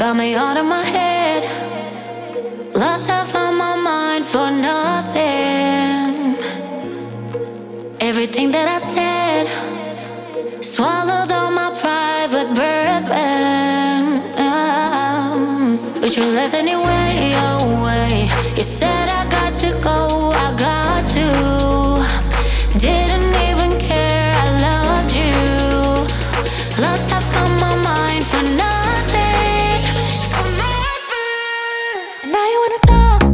got me out of my head. Lost half of my mind for nothing. Everything that I said, swallowed all my private bourbon. But you left anyway, away. You said I got to go, I got to. Didn't even care, I loved you. Lost half of my mind for nothing. And now you wanna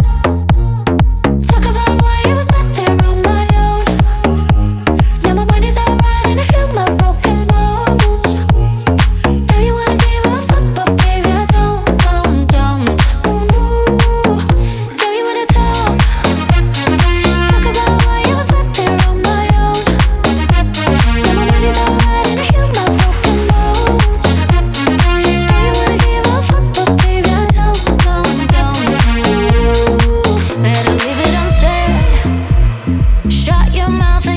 talk about why I was left there on my own. Now my mind is alright and I heal my broken bones. Now you wanna give a fuck, but baby I don't. Ooh. Now you wanna talk about why I was left there on my own. Now my mind is alright and I heal my broken bones. Now you wanna give a fuck, but baby I don't. Ooh. Better leave it unsaid. Shut your mouth and